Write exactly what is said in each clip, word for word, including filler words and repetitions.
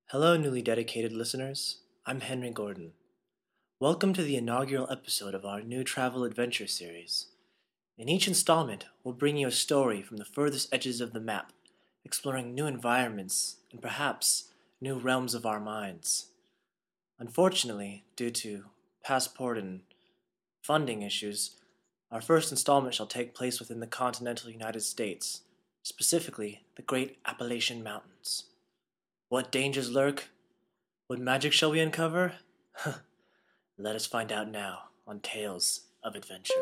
Hello, newly dedicated listeners. I'm Henry Gordon. Welcome to the inaugural episode of our new travel adventure series. In each installment, we'll bring you a story from the furthest edges of the map, exploring new environments and perhaps new realms of our minds. Unfortunately, due to passport and funding issues, our first installment shall take place within the continental United States, specifically the Great Appalachian Mountains. What dangers lurk? What magic shall we uncover? Let us find out now on Tales of Adventure.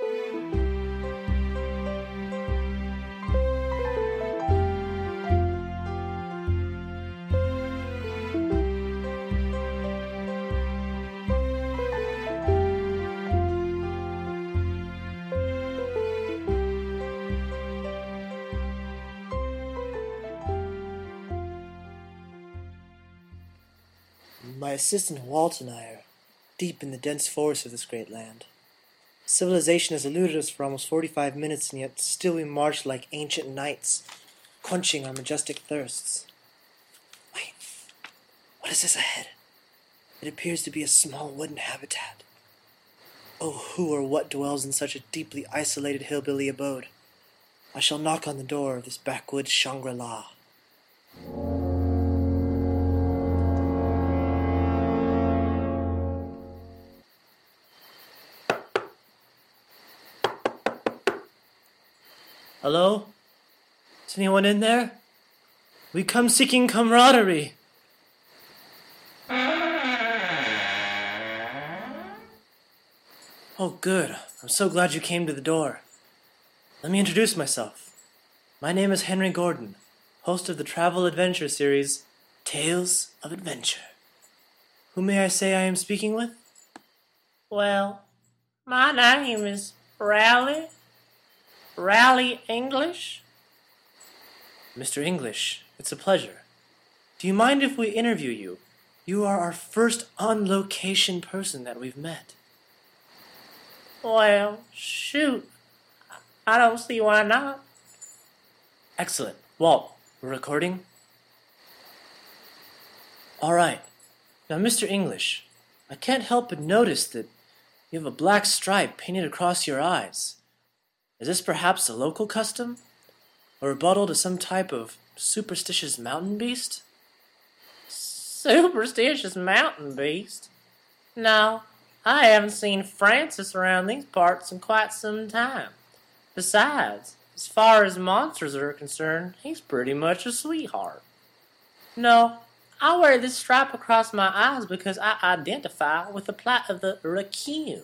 My assistant Walt and I are deep in the dense forests of this great land. Civilization has eluded us for almost forty-five minutes, and yet still we march like ancient knights, quenching our majestic thirsts. Wait, what is this ahead? It appears to be a small wooden habitat. Oh, who or what dwells in such a deeply isolated hillbilly abode? I shall knock on the door of this backwoods Shangri-La. Hello? Is anyone in there? We come seeking camaraderie. Oh, good. I'm so glad you came to the door. Let me introduce myself. My name is Henry Gordon, host of the travel adventure series, Tales of Adventure. Who may I say I am speaking with? Well, my name is Rowley. Rowley English? Mister English, it's a pleasure. Do you mind if we interview you? You are our first on-location person that we've met. Well, shoot. I don't see why not. Excellent. Walt, we're recording? All right. Now, Mister English, I can't help but notice that you have a black stripe painted across your eyes. Is this perhaps a local custom? A rebuttal to some type of superstitious mountain beast? Superstitious mountain beast? No, I haven't seen Francis around these parts in quite some time. Besides, as far as monsters are concerned, he's pretty much a sweetheart. No, I wear this stripe across my eyes because I identify with the plight of the raccoon.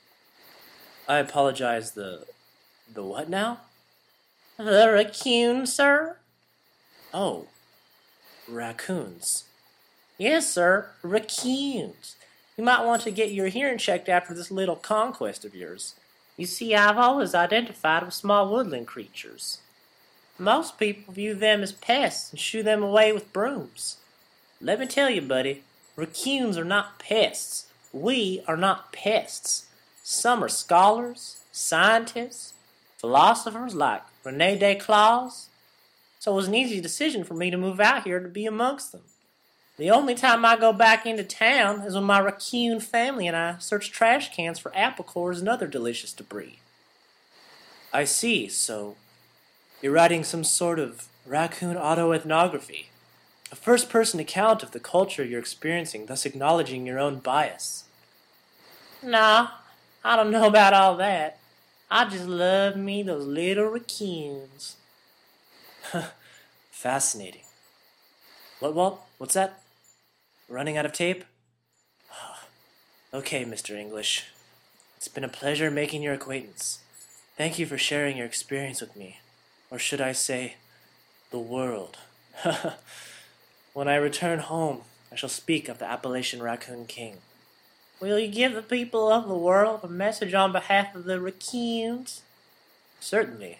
I apologize, the... The what now? The raccoon, sir? Oh, raccoons. Yes, sir, raccoons. You might want to get your hearing checked after this little conquest of yours. You see, I've always identified with small woodland creatures. Most people view them as pests and shoo them away with brooms. Let me tell you, buddy, raccoons are not pests. We are not pests. Some are scholars, scientists, philosophers like Rene Desclaux, so it was an easy decision for me to move out here to be amongst them. The only time I go back into town is when my raccoon family and I search trash cans for apple cores and other delicious debris. I see, so you're writing some sort of raccoon autoethnography, a first-person account of the culture you're experiencing, thus acknowledging your own bias. Nah, I don't know about all that. I just love me those little raccoons. Fascinating. What, Walt? What's that? Running out of tape? Okay, Mister English. It's been a pleasure making your acquaintance. Thank you for sharing your experience with me. Or should I say, the world. When I return home, I shall speak of the Appalachian Raccoon King. Will you give the people of the world a message on behalf of the raccoons? Certainly.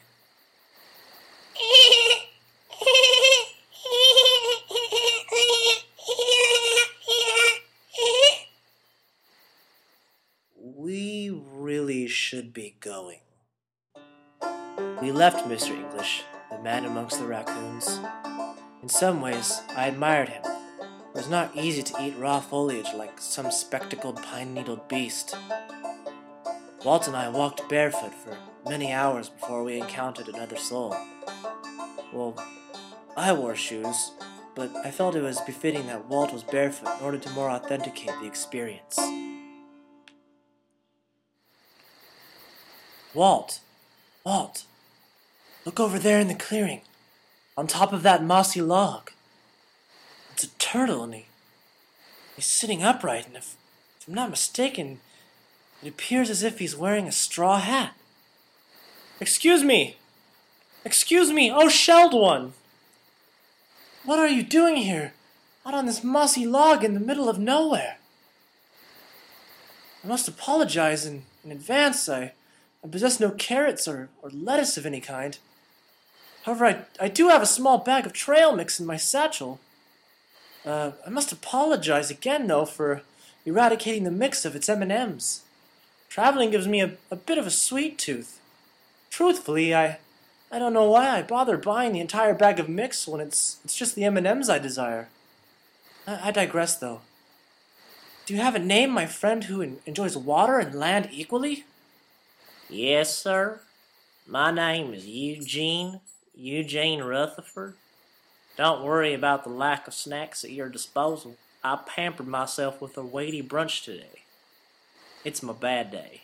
We really should be going. We left Mister English, the man amongst the raccoons. In some ways, I admired him. was not easy to eat raw foliage like some spectacled pine-needled beast. Walt and I walked barefoot for many hours before we encountered another soul. Well, I wore shoes, but I felt it was befitting that Walt was barefoot in order to more authenticate the experience. Walt! Walt! Look over there in the clearing, on top of that mossy log. It's a turtle, and he, he's sitting upright, and if, if I'm not mistaken, it appears as if he's wearing a straw hat. Excuse me! Excuse me, oh shelled one! What are you doing here, out on this mossy log in the middle of nowhere? I must apologize in, in advance. I, I possess no carrots or, or lettuce of any kind. However, I, I do have a small bag of trail mix in my satchel. Uh, I must apologize again, though, for eradicating the mix of its M and M's. Traveling gives me a, a bit of a sweet tooth. Truthfully, I I don't know why I bother buying the entire bag of mix when it's it's just the M and M's I desire. I, I digress, though. Do you have a name, my friend, who en- enjoys water and land equally? Yes, sir. My name is Eugene, Eugene Rutherford. Don't worry about the lack of snacks at your disposal. I pampered myself with a weighty brunch today. It's my bad day.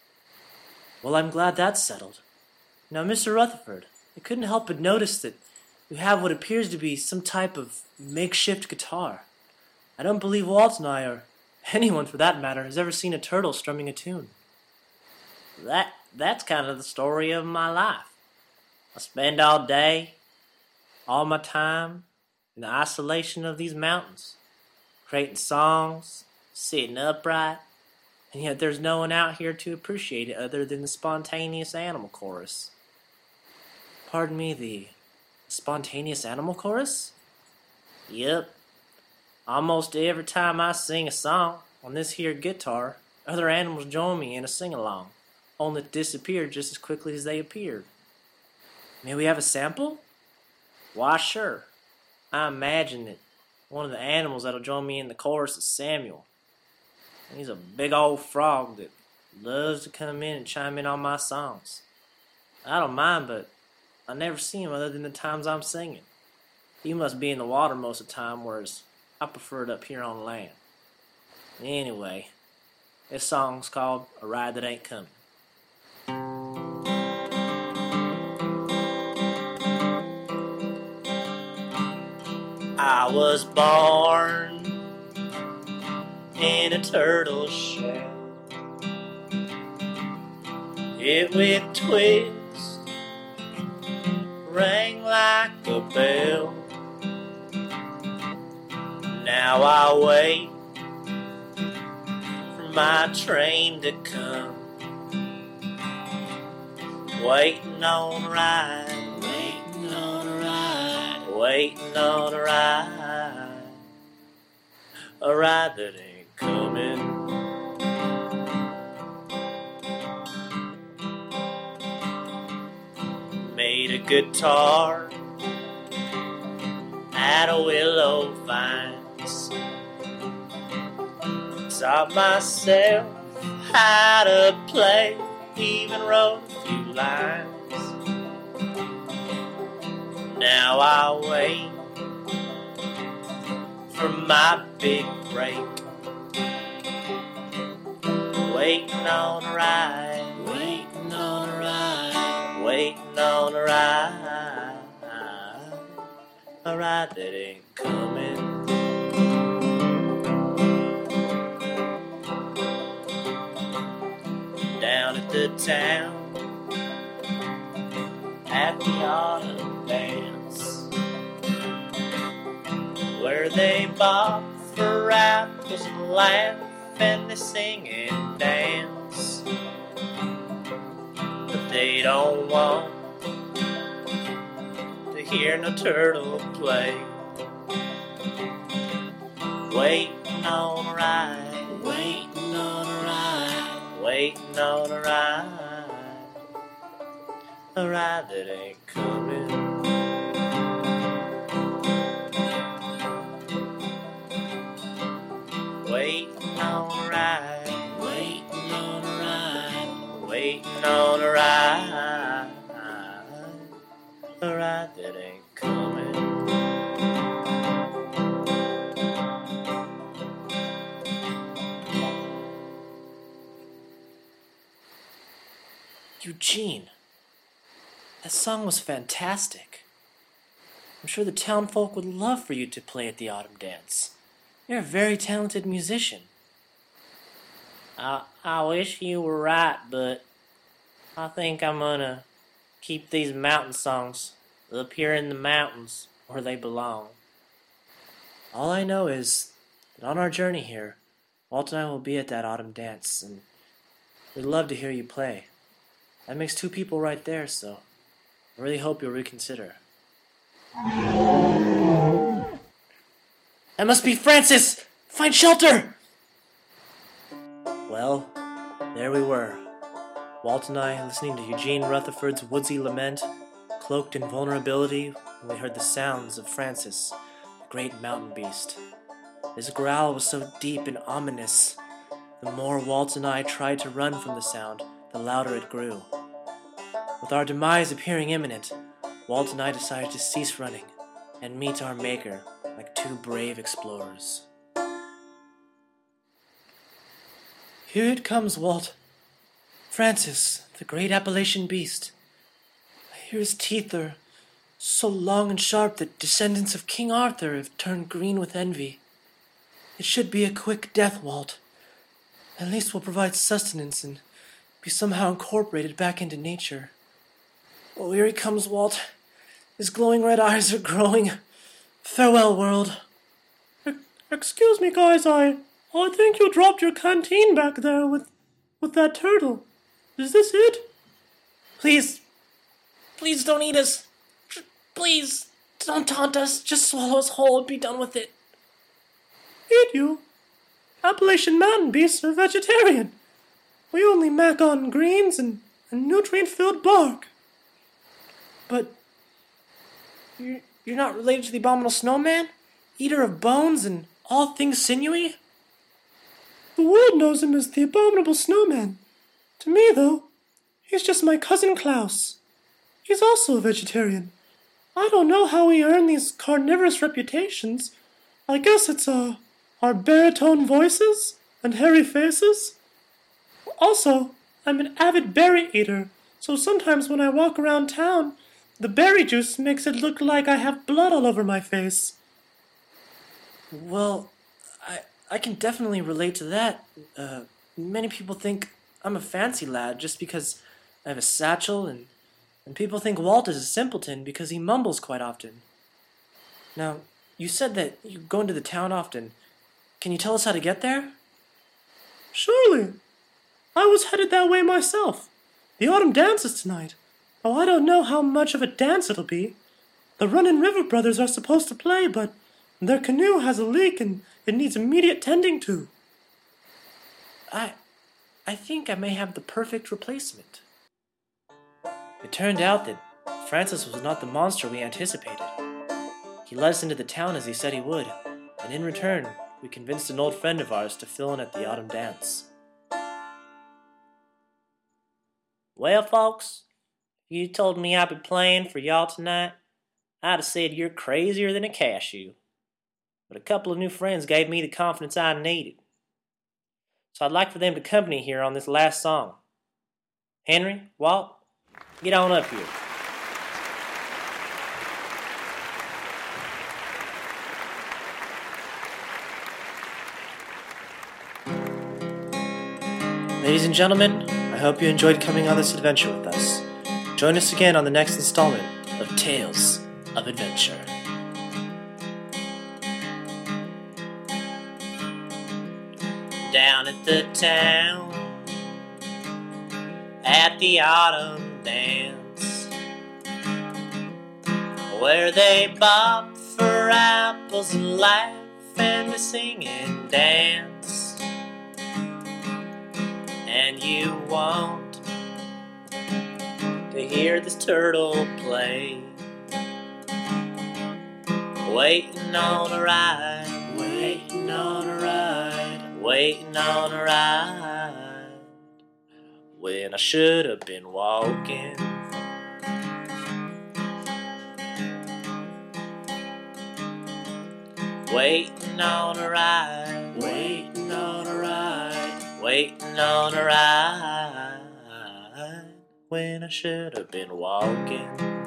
Well, I'm glad that's settled. Now, Mister Rutherford, I couldn't help but notice that you have what appears to be some type of makeshift guitar. I don't believe Walt and I, or anyone for that matter, has ever seen a turtle strumming a tune. That that's kind of the story of my life. I spend all day, all my time, in the isolation of these mountains, creating songs, sitting upright, and yet there's no one out here to appreciate it other than the spontaneous animal chorus. Pardon me, the spontaneous animal chorus? Yep. Almost every time I sing a song on this here guitar, other animals join me in a sing-along, only to disappear just as quickly as they appeared. May we have a sample? Why, sure. I imagine that one of the animals that'll join me in the chorus is Samuel. He's a big old frog that loves to come in and chime in on my songs. I don't mind, but I never see him other than the times I'm singing. He must be in the water most of the time, whereas I prefer it up here on land. Anyway, this song's called A Ride That Ain't Coming. I was born in a turtle shell. It with twigs rang like a bell. Now I wait for my train to come, waiting on a ride, waiting on a ride, waiting on a ride, a ride that ain't coming. Made a guitar out of willow vines, taught myself how to play, even wrote a few lines. Now I wait for my big break, waiting on a ride, waiting on a ride, waiting on a ride, a ride that ain't coming. Down at the town, at the autumn dance, where they bob for apples and laugh and they sing and dance, but they don't want to hear no turtle play. Waiting on a ride, waiting on a ride, waiting on a ride, a ride that ain't coming. Eugene, that song was fantastic. I'm sure the town folk would love for you to play at the autumn dance. You're a very talented musician. I, I wish you were right, but I think I'm gonna keep these mountain songs up here in the mountains where they belong. All I know is that on our journey here, Walt and I will be at that autumn dance, and we'd love to hear you play. That makes two people right there, so I really hope you'll reconsider. That must be Francis! Find shelter! Well, there we were. Walt and I listening to Eugene Rutherford's woodsy lament, cloaked in vulnerability when we heard the sounds of Francis, the great mountain beast. His growl was so deep and ominous. The more Walt and I tried to run from the sound, the louder it grew. With our demise appearing imminent, Walt and I decided to cease running and meet our maker like two brave explorers. Here it comes, Walt. Francis, the great Appalachian beast. I hear his teeth are so long and sharp that descendants of King Arthur have turned green with envy. It should be a quick death, Walt. At least we'll provide sustenance and be somehow incorporated back into nature. Oh, here he comes, Walt. His glowing red eyes are growing. Farewell, world. E- excuse me, guys, I... I think you dropped your canteen back there with... with that turtle. Is this it? Please. Please don't eat us. Please. Don't taunt us. Just swallow us whole and be done with it. Eat you? Appalachian mountain beasts are vegetarian. We only mac on greens and, and nutrient-filled bark. But you're, you're not related to the abominable snowman? Eater of bones and all things sinewy? The world knows him as the abominable snowman. To me, though, he's just my cousin Klaus. He's also a vegetarian. I don't know how he earned these carnivorous reputations. I guess it's, uh, our baritone voices and hairy faces. Also, I'm an avid berry eater, so sometimes when I walk around town, the berry juice makes it look like I have blood all over my face. Well, I I can definitely relate to that. Uh, many people think I'm a fancy lad just because I have a satchel, and, and people think Walt is a simpleton because he mumbles quite often. Now, you said that you go into the town often. Can you tell us how to get there? Surely. I was headed that way myself. The autumn dance is tonight. Oh, I don't know how much of a dance it'll be. The Runnin' River brothers are supposed to play, but their canoe has a leak and it needs immediate tending to. I... I think I may have the perfect replacement. It turned out that Francis was not the monster we anticipated. He led us into the town as he said he would, and in return, we convinced an old friend of ours to fill in at the autumn dance. Well, folks, if you told me I'd be playing for y'all tonight, I'd have said you're crazier than a cashew. But a couple of new friends gave me the confidence I needed. So I'd like for them to accompany here on this last song. Henry, Walt, get on up here. Ladies and gentlemen, I hope you enjoyed coming on this adventure with us. Join us again on the next installment of Tales of Adventure. Down at the town, at the autumn dance, where they bob for apples and laugh and they sing and dance. And you want to hear this turtle play, waiting on a ride, waiting on a ride, waiting on a ride, when I should have been walking. Waiting on a ride, waiting on a ride, waiting on a ride, when I should have been walking.